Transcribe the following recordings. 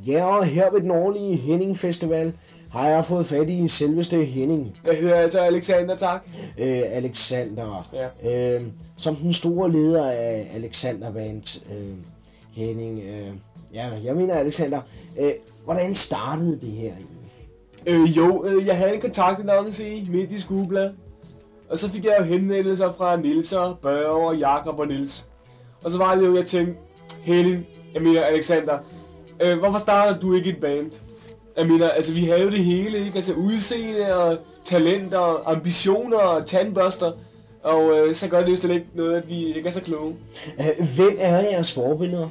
Ja, og her ved den årlige Henning Festival har jeg fået fat i selveste Henning. Jeg hedder altså Alexander, tak. Alexander. Ja. Som den store leder af Alexander Band. Henning. Ja, jeg mener Alexander. Hvordan startede det her egentlig? Jeg havde en kontaktannonce i midt i skueblad. Og så fik jeg jo henvendelser fra Niels og Børge og Jakob og Niels. Og så var det jo, jeg tænkte, Henning, jeg mener Alexander, hvorfor starter du ikke et band? Jeg mener, altså vi havde jo det hele, ikke? Altså udseende og talenter og ambitioner og tandbørster. Og så gør det jo slet ikke noget, at vi ikke er så kloge. Hvem er jeres forbilleder?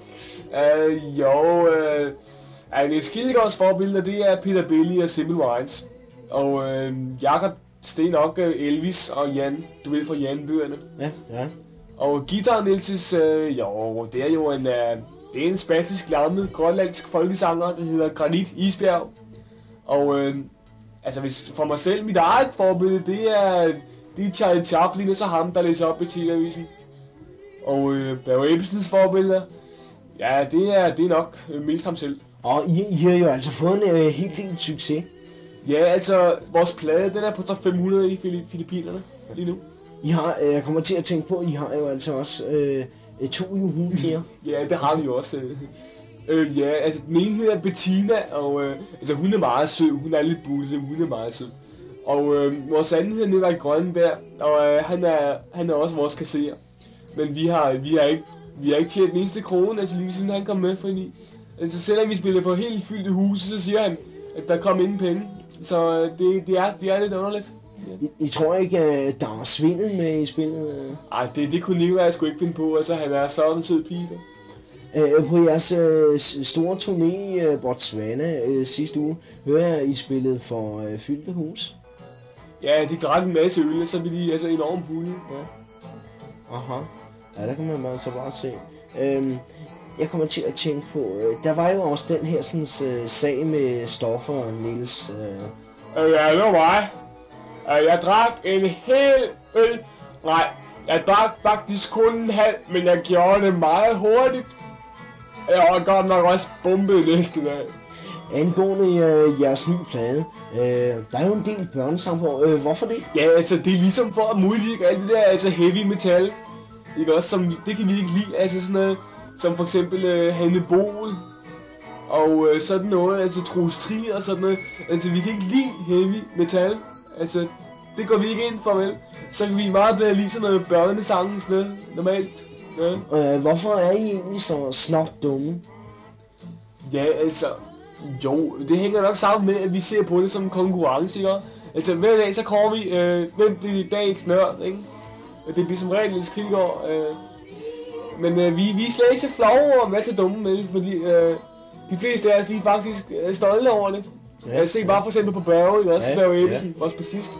En skidegods forbilleder, det er Peter Belli og Simple Wines. Og Jakob Sten nok Elvis og Jan, du ved fra Jan-bøgerne. Ja. Og Guitar Nielses, det er jo en spansk lammet grønlandsk folkesanger, der hedder Granit Isbjerg. Og hvis for mig selv, mit eget forbillede, det er Charlie Chaplin, og så ham, der læser op i TV-avisen. Og Børge Ebbesens forbilleder, ja, det er nok mest ham selv. Og I har jo altså fået en helt succes. Ja, altså, vores plade, den er på top 500 i Filippinerne lige nu. I har, jeg kommer til at tænke på, I har jo altså også 2 julepiger. Ja, det har vi jo også. Den ene hedder Bettina, og hun er meget sød, hun er lidt bullet, hun er meget sød. Og vores anden hedder Nikolaj Grønberg, og han er også vores kasserer. Men vi har ikke tjent den eneste krone, altså lige siden han kom med, fordi altså selvom vi spiller på helt fyldte huse, så siger han, at der kom ingen penge. Så det er lidt underligt. I tror ikke, at der er svindel med i spillet? Ej, det kunne Nikolaj sgu ikke finde på, altså han er sådan en sød pige. På jeres store turné i Botswana sidste uge, hører jeg, I spillede for fyldte hus? Ja, de drak en masse øl, så ville de altså enormt fulde. Ja. Aha. Ja, der kan man altså bare se. Jeg kommer til at tænke på, der var jo også den her sådan, sag med Stoffer og Niels. Ja, det var mig. Jeg drak en hel øl. Nej, jeg drak faktisk kun en halv, men jeg gjorde det meget hurtigt. Jeg var godt nok også bombet næste dag. Angående jeres nye plade, der er jo en del børnesang på. Hvorfor det? Ja, altså det er ligesom for at modvirke alt det der altså heavy metal. Ikke også, som det kan vi ikke lide, altså sådan noget, som for eksempel Hanne Bol og sådan noget, altså Troels Trier og sådan noget. Altså vi kan ikke lide heavy metal, altså det går vi ikke ind for, vel? Så kan vi meget bedre lide sådan noget børnesang, sådan noget, normalt. Ja. Hvorfor er I egentlig så snot dumme? Ja, altså, jo, det hænger nok sammen med, at vi ser på det som en konkurrence, ikke? Altså hver dag så kommer vi, hvem bliver dagens nørd, ikke? Det bliver som regel lidt skrigård, men vi er slet ikke så flove over at være så dumme med, fordi de fleste af os, de er faktisk stolte over det. Ja, se bare for eksempel på Børge, ikke også? Børge Ebbesen, vores bassist.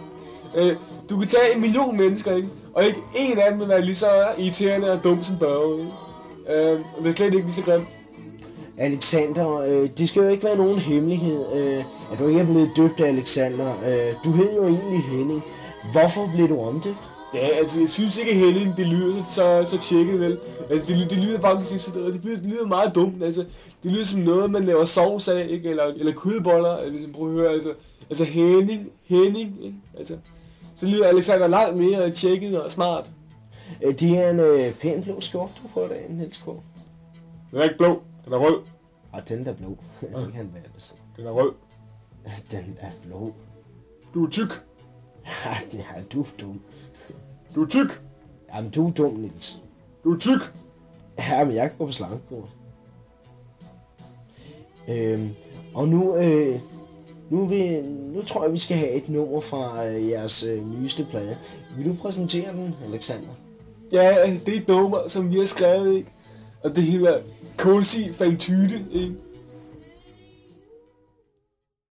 Du kan tage 1 million mennesker, ikke? Og ikke en af dem vil være lige så irriterende og dum som Børge, ikke? Og det er slet ikke lige så grimt. Alexander, det skal jo ikke være nogen hemmelighed, at du ikke er blevet døbt af Alexander. Du hed jo egentlig Henning. Hvorfor blev du omdøbt? Ja, altså jeg synes ikke, at Henning, det lyder så tjekket, vel. Altså det lyder faktisk, det lyder meget dumt, altså. Det lyder som noget, man laver sovs af, ikke? Eller kødboller, hvis man prøver at høre, altså Henning, ikke? Altså, så lyder Alexander langt mere tjekket og smart. Det er en pæn blå skjort, du får der en Niels K. Den er ikke blå, den er rød. Den er blå. Det kan være det så. Den er rød. Den er blå. Du er tyk. Ja, du er dum. Du er tyk. Jamen, du er dum, Niels. Du er tyk. Ja, men jeg kan gå på slangebord. Og nu tror jeg, vi skal have et nummer fra jeres nyeste plade. Vil du præsentere den, Alexander? Ja, det er et nummer, som vi har skrevet, ikke? Og det hedder Cozy Fantyde, ikke?